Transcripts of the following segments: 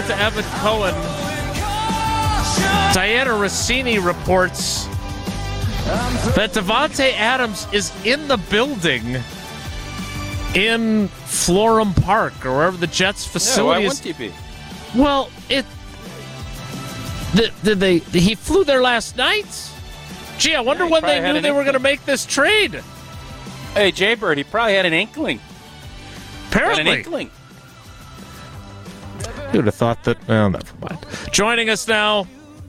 get to Evan Cohen. Diana Rossini reports that Davante Adams is in the building in Florham Park or wherever the Jets facility is. Why wouldn't he be? Well, he flew there last night. Gee, I wonder when they knew they were going to make this trade. Hey, Jaybird, he probably had an inkling. Apparently. Had an inkling. You would have thought that. Well, never mind. Joining us now.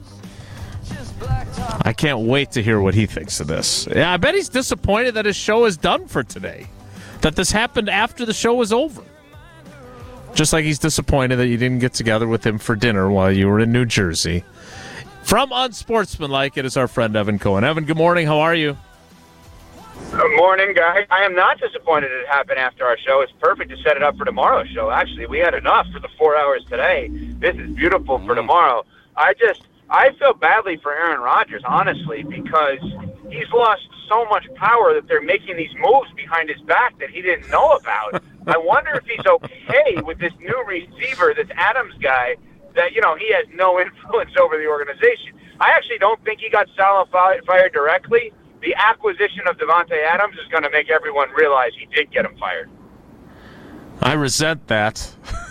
I can't wait to hear what he thinks of this. Yeah, I bet he's disappointed that his show is done for today. That this happened after the show was over. Just like he's disappointed that you didn't get together with him for dinner while you were in New Jersey. From Unsportsmanlike, it is our friend Evan Cohen. Evan, good morning. How are you? Good morning, guys. I am not disappointed it happened after our show. It's perfect to set it up for tomorrow's show. Actually, we had enough for the 4 hours today. This is beautiful for tomorrow. I feel badly for Aaron Rodgers, honestly, because he's lost so much power that they're making these moves behind his back that he didn't know about. I wonder if he's okay with this new receiver, this Adams guy, that, he has no influence over the organization. I actually don't think he got Saleh fired directly. The acquisition of Davante Adams is going to make everyone realize he did get him fired. I resent that.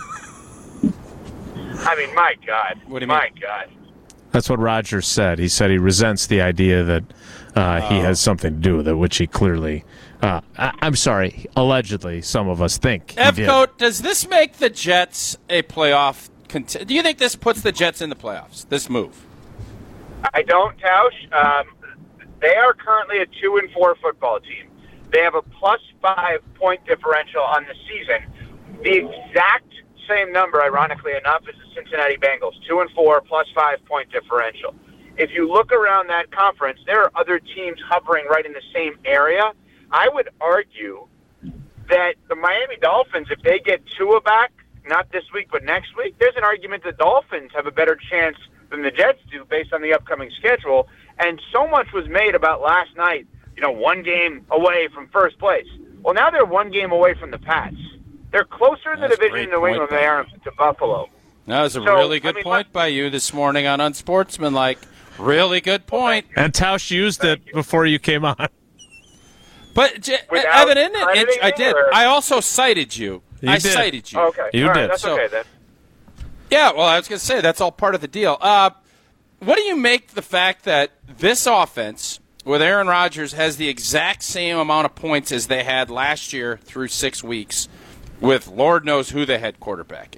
I mean, my God. What do you mean? My God. That's what Rodgers said. He said he resents the idea that he has something to do with it, which he clearly, I'm sorry, allegedly, some of us think he did. Evcoat, does this make the Jets a playoff do you think this puts the Jets in the playoffs, this move? I don't, Tausch. They are currently a 2-4 football team. They have a +5 point differential on the season. The exact same number, ironically enough, is the Cincinnati Bengals. 2-4 +5 point differential. If you look around that conference, there are other teams hovering right in the same area. I would argue that the Miami Dolphins, if they get Tua back, not this week but next week, there's an argument the Dolphins have a better chance than the Jets do based on the upcoming schedule. And so much was made about last night, one game away from first place. Well, now they're one game away from the Pats. They're closer in the division in New England than they are to Buffalo. That was a really good point by you this morning on Unsportsmanlike. Really good point. And Tausch used it before you came on. But, Evan, I did. I also cited you. Cited you. Okay. You did. That's okay, then. Yeah, well, I was going to say, that's all part of the deal. What do you make the fact that this offense, with Aaron Rodgers, has the exact same amount of points as they had last year through 6 weeks, with Lord knows who they had quarterbacking?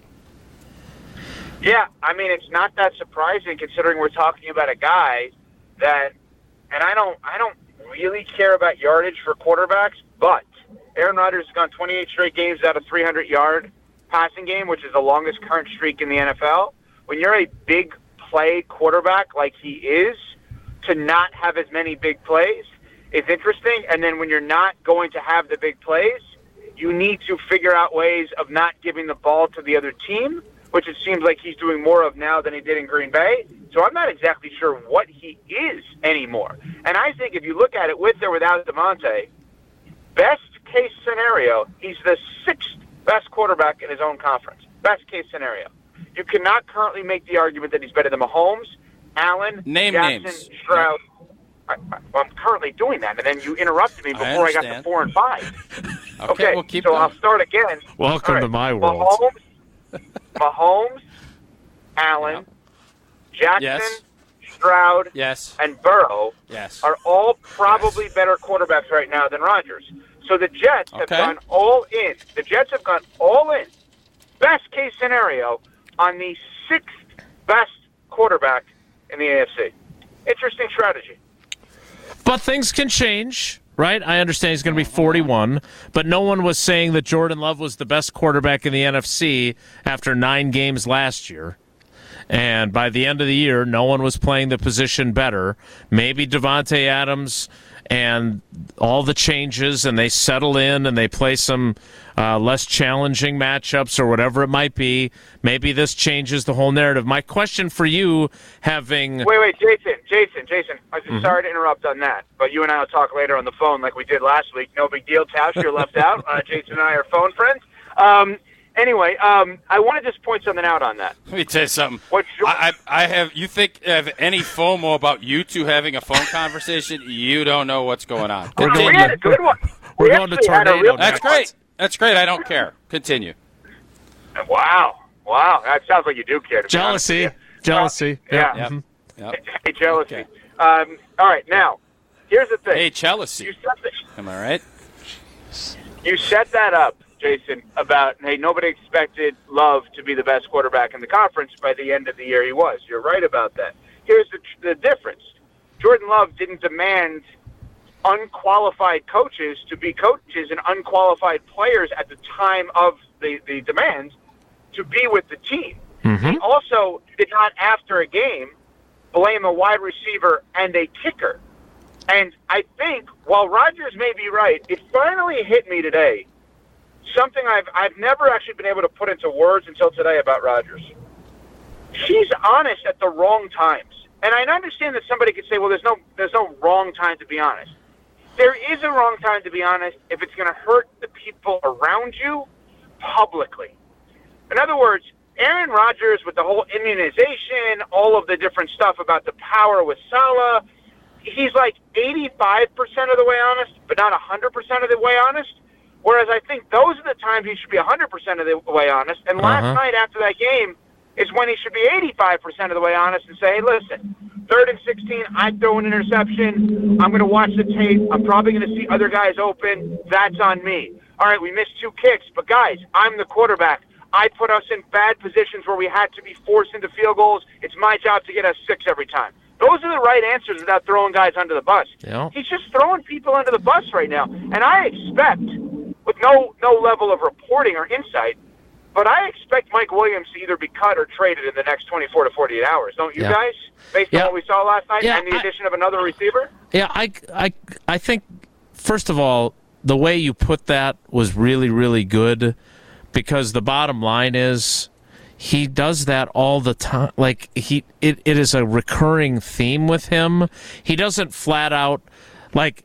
Yeah, I mean, it's not that surprising considering we're talking about a guy that, and I don't really care about yardage for quarterbacks, but Aaron Rodgers has gone 28 straight games without a 300-yard passing game, which is the longest current streak in the NFL. When you're a big play quarterback like he is, to not have as many big plays is interesting. And then when you're not going to have the big plays, you need to figure out ways of not giving the ball to the other team, which it seems like he's doing more of now than he did in Green Bay. So I'm not exactly sure what he is anymore. And I think if you look at it with or without Davante, best case scenario, he's the 6th best quarterback in his own conference. Best case scenario. You cannot currently make the argument that he's better than Mahomes, Allen, Jackson, names. Stroud. I'm currently doing that, and then you interrupted me before I got to 4 and 5. Okay, we'll keep so going. I'll start again. Welcome to my world. Mahomes, Allen, Jackson, Yes. Stroud, Yes. and Burrow Yes. are all probably better quarterbacks right now than Rodgers. So the Jets have gone all in. The Jets have gone all in. Best case scenario on the 6th best quarterback in the AFC. Interesting strategy. But things can change, right? I understand he's going to be 41, but no one was saying that Jordan Love was the best quarterback in the NFC after 9 games last year. And by the end of the year, no one was playing the position better. Maybe Davante Adams and all the changes, and they settle in and they play some less challenging matchups or whatever it might be. Maybe this changes the whole narrative. My question for you, having... Wait, Jason. I'm sorry to interrupt on that, but you and I will talk later on the phone like we did last week. No big deal, Tausch, you're left out. Jason and I are phone friends. Anyway, I want to just point something out on that. Let me tell you something. What I have. You think have any FOMO about you two having a phone conversation? You don't know what's going on. We're we going had to- a good one. we're We going to actually had a Tornado real- That's great. That's great. I don't care. Continue. Wow. That sounds like you do care. To be honest with Jealousy. you. Yeah. Yep. Mhm. Yep. Hey, jealousy. Okay. All right, now, here's the thing. Hey, jealousy. Am I right? You set that up, Jason, about, hey, nobody expected Love to be the best quarterback in the conference. By the end of the year, he was. You're right about that. Here's the difference. Jordan Love didn't demand unqualified coaches to be coaches and unqualified players at the time of the demands to be with the team. He also did not, after a game, blame a wide receiver and a kicker. And I think, while Rodgers may be right, it finally hit me today, something I've never actually been able to put into words until today about Rodgers. He's honest at the wrong times. And I understand that somebody could say, well, there's no wrong time to be honest. There is a wrong time to be honest if it's going to hurt the people around you publicly. In other words, Aaron Rodgers, with the whole immunization, all of the different stuff about the power with Salah, he's like 85% of the way honest, but not 100% of the way honest. Whereas I think those are the times he should be 100% of the way honest. And last night after that game is when he should be 85% of the way honest and say, hey, listen, 3rd and 16, I throw an interception. I'm going to watch the tape. I'm probably going to see other guys open. That's on me. All right, we missed 2 kicks, but guys, I'm the quarterback. I put us in bad positions where we had to be forced into field goals. It's my job to get us 6 every time. Those are the right answers without throwing guys under the bus. Yeah. He's just throwing people under the bus right now. And I expect, with no level of reporting or insight, but I expect Mike Williams to either be cut or traded in the next 24 to 48 hours. Don't you guys? Based on what we saw last night and the addition of another receiver? Yeah, I think, first of all, the way you put that was really, really good, because the bottom line is he does that all the time. Like, it is a recurring theme with him. He doesn't flat out, like,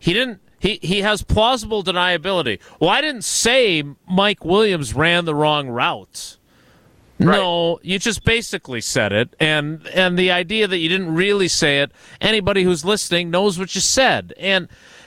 he has plausible deniability. Well, I didn't say Mike Williams ran the wrong route. Right. No, you just basically said it, and the idea that you didn't really say it, anybody who's listening knows what you said. And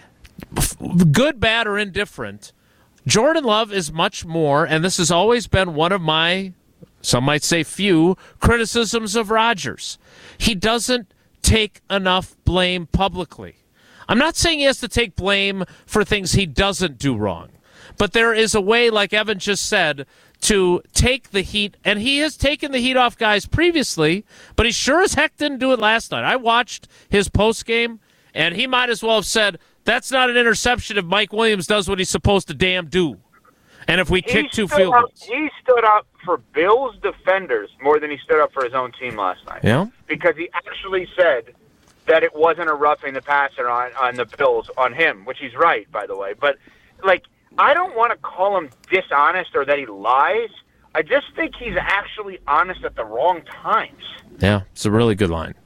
good, bad, or indifferent, Jordan Love is much more, and this has always been one of my, some might say few, criticisms of Rodgers. He doesn't take enough blame publicly. I'm not saying he has to take blame for things he doesn't do wrong, but there is a way, like Evan just said, to take the heat, and he has taken the heat off guys previously, but he sure as heck didn't do it last night. I watched his postgame, and he might as well have said, that's not an interception if Mike Williams does what he's supposed to damn do. And if we kick 2 field goals. He stood up for Bills defenders more than he stood up for his own team last night. Yeah. Because he actually said that it wasn't a roughing the passer on the Bills, on him, which he's right, by the way. But, like, I don't want to call him dishonest or that he lies. I just think he's actually honest at the wrong times. Yeah, it's a really good line.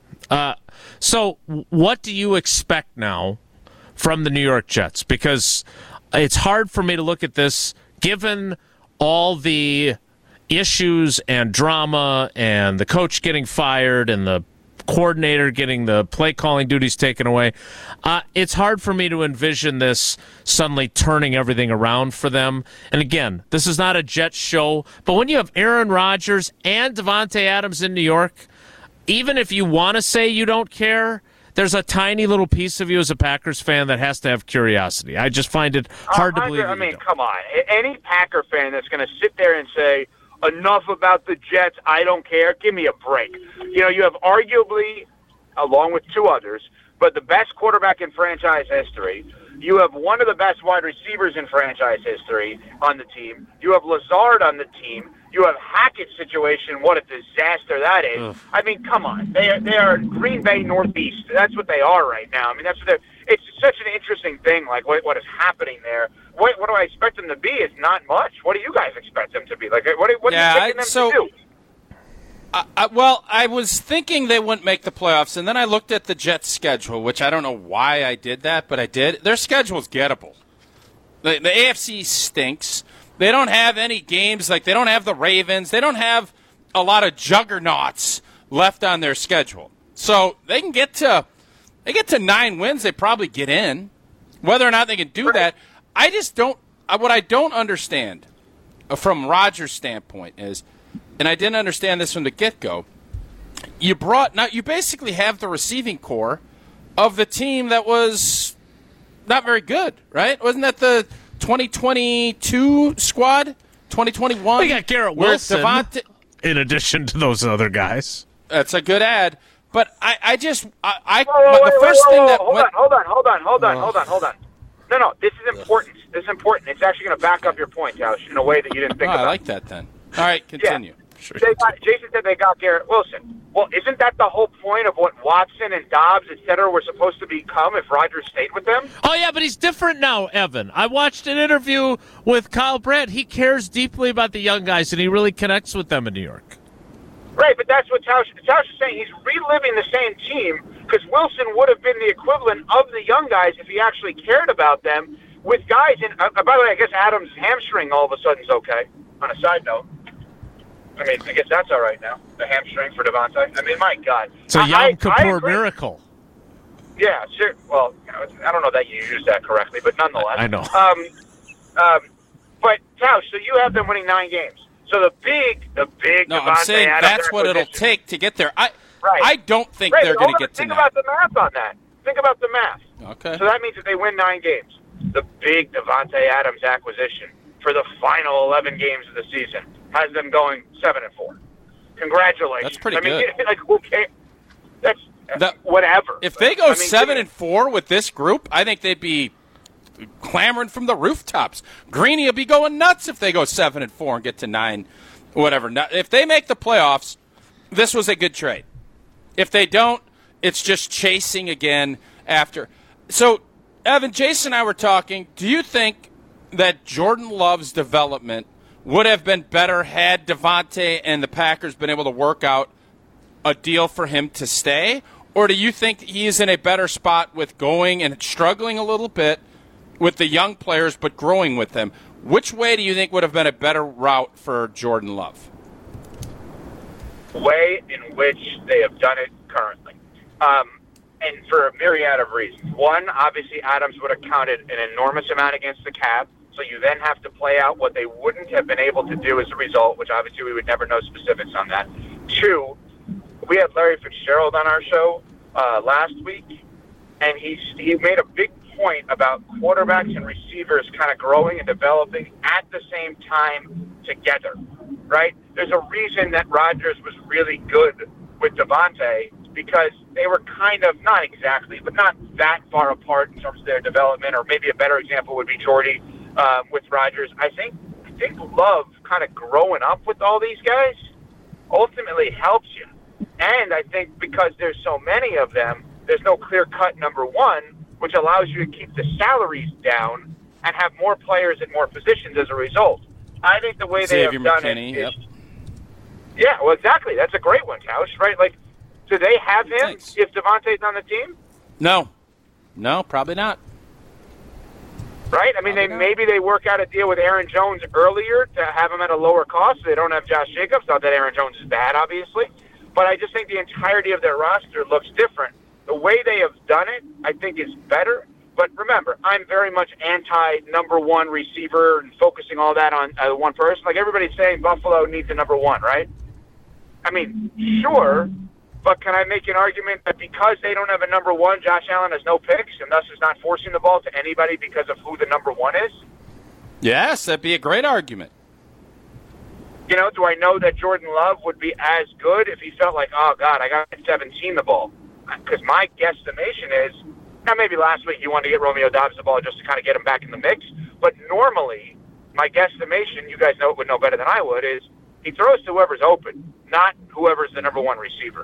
So what do you expect now from the New York Jets? Because it's hard for me to look at this, given all the issues and drama and the coach getting fired and the coordinator getting the play calling duties taken away. It's hard for me to envision this suddenly turning everything around for them. And again, this is not a Jets show, but when you have Aaron Rodgers and Devontae Adams in New York, even if you want to say you don't care, there's a tiny little piece of you as a Packers fan that has to have curiosity. I just find it hard to believe. I mean, come on. Any Packer fan that's going to sit there and say, enough about the Jets, I don't care, give me a break. You know, you have arguably, along with 2 others, but the best quarterback in franchise history. You have one of the best wide receivers in franchise history on the team. You have Lazard on the team. You have Hackett's situation. What a disaster that is. Ugh. I mean, come on. They are Green Bay Northeast. That's what they are right now. I mean, that's what they're. It's such an interesting thing, like what is happening there. What do I expect them to be? Is not much. What do you guys expect them to be? Like, what are you expecting them to do? Well, I was thinking they wouldn't make the playoffs, and then I looked at the Jets' schedule, which I don't know why I did that, but I did. Their schedule's gettable. The AFC stinks. They don't have any games, like they don't have the Ravens. They don't have a lot of juggernauts left on their schedule. So they can get to 9 wins, they probably get in. Whether or not they can do that, I just don't – what I don't understand from Rodgers' standpoint is, and I didn't understand this from the get-go, you basically have the receiving core of the team that was not very good, right? Wasn't that the 2022 squad? 2021? We got Garrett Wilson in addition to those other guys. That's a good ad. But the Hold on. No, this is important. This is important. It's actually going to back up your point, Tausch, in a way that you didn't think about. I like that then. All right, continue. Yeah. Sure. Jason said they got Garrett Wilson. Well, isn't that the whole point of what Watson and Dobbs, et cetera, were supposed to become if Rodgers stayed with them? Oh, yeah, but he's different now, Evan. I watched an interview with Kyle Brandt. He cares deeply about the young guys, and he really connects with them in New York. Right, but that's what Tausch is saying. He's reliving the same team because Wilson would have been the equivalent of the young guys if he actually cared about them with guys. And by the way, I guess Adams' hamstring all of a sudden is okay. On a side note, I mean, I guess that's all right now. The hamstring for Devontae. I mean, my God. It's a Yom Kippur miracle. Yeah, sure. Well, I don't know that you used that correctly, but nonetheless. I know. But Tausch, so you have them winning 9 games. So the big No, Devontae I'm saying Adams that's what it'll take to get there. Right. I don't think they're going to get to Think 9. about the math on that. Think about the math. Okay. So that means that they win 9 games. The big Devontae Adams acquisition for the final 11 games of the season has them going 7-4. Congratulations. That's pretty good. Like, who cares? That's whatever. If they go 7-4 with this group, I think they'd be clamoring from the rooftops. Greeny will be going nuts if they go 7-4 and get to 9, whatever. Now, if they make the playoffs, this was a good trade. If they don't, it's just chasing again after. So, Evan, Jason and I were talking. Do you think that Jordan Love's development would have been better had Devontae and the Packers been able to work out a deal for him to stay? Or do you think he's in a better spot with going and struggling a little bit with the young players but growing with them? Which way do you think would have been a better route for Jordan Love? Way in which they have done it currently. And for a myriad of reasons. One, obviously Adams would have counted an enormous amount against the cap, so you then have to play out what they wouldn't have been able to do as a result, which obviously we would never know specifics on that. Two, we had Larry Fitzgerald on our show last week, and he made a big point about quarterbacks and receivers kind of growing and developing at the same time together, right? There's a reason that Rodgers was really good with Devontae because they were kind of, not exactly, but not that far apart in terms of their development, or maybe a better example would be Jordy with Rodgers. I think Love kind of growing up with all these guys ultimately helps you. And I think because there's so many of them, there's no clear-cut number one, which allows you to keep the salaries down and have more players at more positions as a result. I think the way they have done it is... Yeah, well, exactly. That's a great one, Tausch, right? Like, do they have him if Devontae's on the team? No, probably not. Right? I mean, maybe they work out a deal with Aaron Jones earlier to have him at a lower cost so they don't have Josh Jacobs. Not that Aaron Jones is bad, obviously. But I just think the entirety of their roster looks different. The way they have done it, I think, is better. But remember, I'm very much anti-number one receiver and focusing all that on one person. Like everybody's saying Buffalo needs a number one, right? I mean, sure, but can I make an argument that because they don't have a number one, Josh Allen has no picks and thus is not forcing the ball to anybody because of who the number one is? Yes, that'd be a great argument. You know, do I know that Jordan Love would be as good if he felt like, oh, God, I got 17 the ball? Because my guesstimation is, now maybe last week you wanted to get Romeo Dobbs the ball just to kind of get him back in the mix, but normally my guesstimation, you guys would know better than I would, is he throws to whoever's open, not whoever's the number one receiver.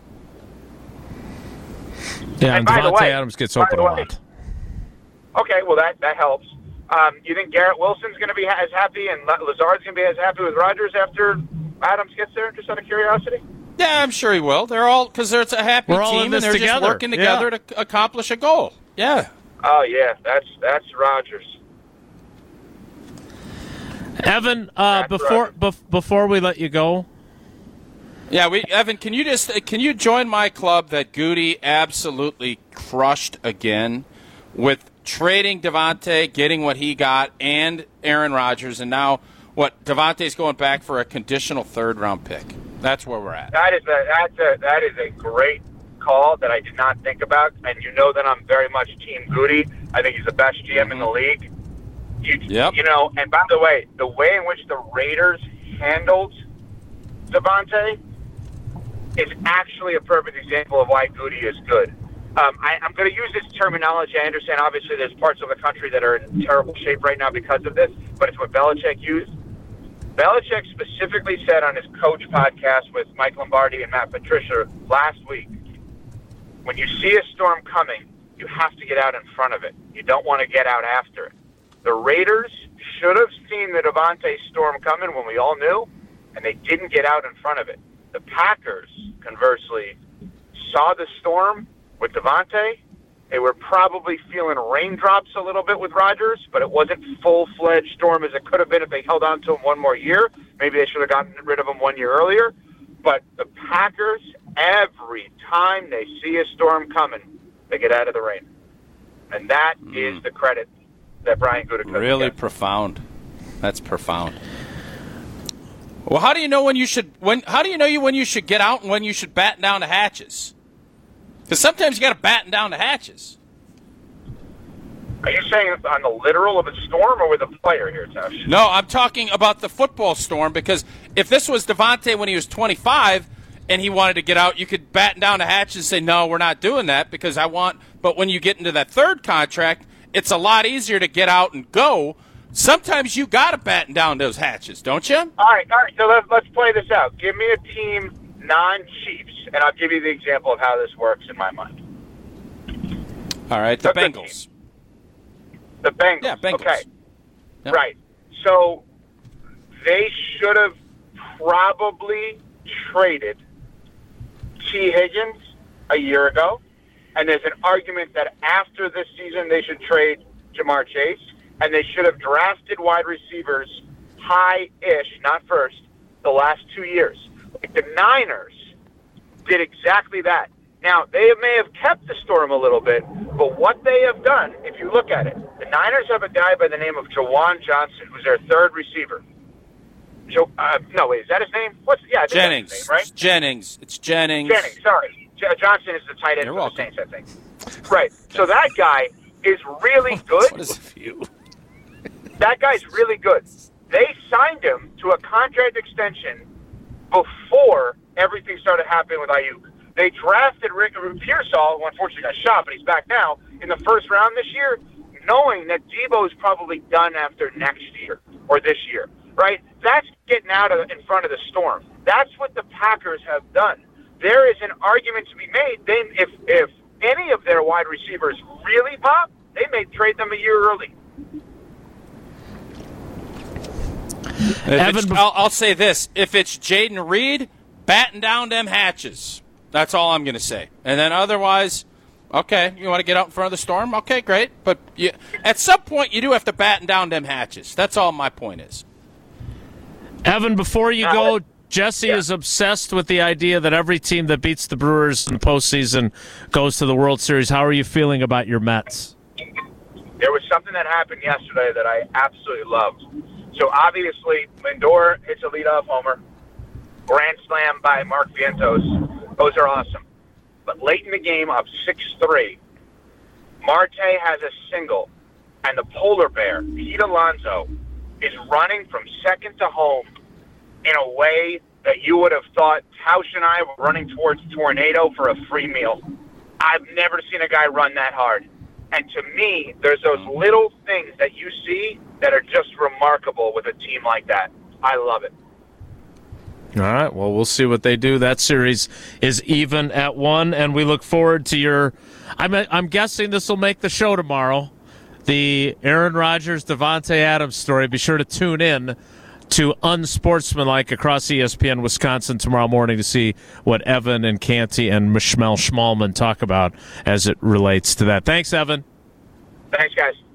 Yeah, and Devontae Adams gets open a lot. Okay, well, that helps. You think Garrett Wilson's going to be as happy and Lazard's going to be as happy with Rodgers after Adams gets there, just out of curiosity? Yeah, I'm sure he will. They're all, because it's a happy team and they're together. Just working together to accomplish a goal. Yeah. Oh, yeah, that's Rodgers. Evan, That's before we let you go. Yeah, Evan, can you join my club that Goody absolutely crushed again with trading Davante, getting what he got, and Aaron Rodgers, and now what? Davante's going back for a conditional third-round pick. That's where we're at. That is a great call that I did not think about, and you know that I'm very much Team Goody. I think he's the best GM in the league. You know, and by the way in which the Raiders handled Davante is actually a perfect example of why Goody is good. I'm going to use this terminology. I understand, obviously, there's parts of the country that are in terrible shape right now because of this, but it's what Belichick used. Belichick specifically said on his coach podcast with Mike Lombardi and Matt Patricia last week, when you see a storm coming, you have to get out in front of it. You don't want to get out after it. The Raiders should have seen the Davante storm coming when we all knew, and they didn't get out in front of it. The Packers, conversely, saw the storm with Davante. They were probably feeling raindrops a little bit with Rodgers, but it wasn't full-fledged storm as it could have been if they held on to him one more year. Maybe they should have gotten rid of him 1 year earlier. But the Packers, every time they see a storm coming, they get out of the rain. And that is the credit that Brian Gutekunst really gets. Profound. That's profound. Well, how do you know when you should when you should get out and when you should batten down the hatches? Because sometimes you got to batten down the hatches. Are you saying on the literal of a storm or with a player here, Tosh? No, I'm talking about the football storm, because if this was Davante when he was 25 and he wanted to get out, you could batten down the hatches and say, no, we're not doing that because I want – but when you get into that third contract, it's a lot easier to get out and go. Sometimes you got to batten down those hatches, don't you? All right. So let's play this out. Give me a team non-Chiefs, and I'll give you the example of how this works in my mind. All right, the Bengals. The Bengals. Yeah, Bengals. Okay. Yep. Right. So they should have probably traded T. Higgins a year ago, and there's an argument that after this season they should trade Jamar Chase, and they should have drafted wide receivers high-ish, not first, the last 2 years. Like the Niners did exactly that. Now, they may have kept the storm a little bit, but what they have done, if you look at it, the Niners have a guy by the name of Jawan Johnson, who's their third receiver. No, wait, is that his name? I think Jennings. that's his name, right? Jennings. It's Jennings. Jennings, sorry. Johnson is the tight end You're for welcome. the Saints, I think. Right. So that guy is really good. What is a few? That guy's really good. They signed him to a contract extension before everything started happening with Ayuk. They drafted Rick Pearsall, who unfortunately got shot, but he's back now, in the first round this year, knowing that Debo's probably done after next year or this year, right? That's getting out in front of the storm. That's what the Packers have done. There is an argument to be made. If any of their wide receivers really pop, they may trade them a year early. I'll say this. If it's Jaden Reed, batten down them hatches. That's all I'm going to say. And then otherwise, okay, you want to get out in front of the storm? Okay, great. But at some point, you do have to batten down them hatches. That's all my point is. Evan, before you go, Jesse is obsessed with the idea that every team that beats the Brewers in the postseason goes to the World Series. How are you feeling about your Mets? There was something that happened yesterday that I absolutely loved. So obviously, Lindor hits a leadoff homer. Grand slam by Mark Vientos. Those are awesome. But late in the game, up 6-3, Marte has a single, and the polar bear, Pete Alonso, is running from second to home in a way that you would have thought Tausch and I were running towards Tornado for a free meal. I've never seen a guy run that hard. And to me, there's those little things that you see that are just remarkable with a team like that. I love it. All right, well, we'll see what they do. That series is even at 1, and we look forward to your I'm guessing this will make the show tomorrow, the Aaron Rodgers, Davante Adams story. Be sure to tune in to Unsportsmanlike across ESPN Wisconsin tomorrow morning to see what Evan and Canty and Mishmel Schmalman talk about as it relates to that. Thanks, Evan. Thanks, guys.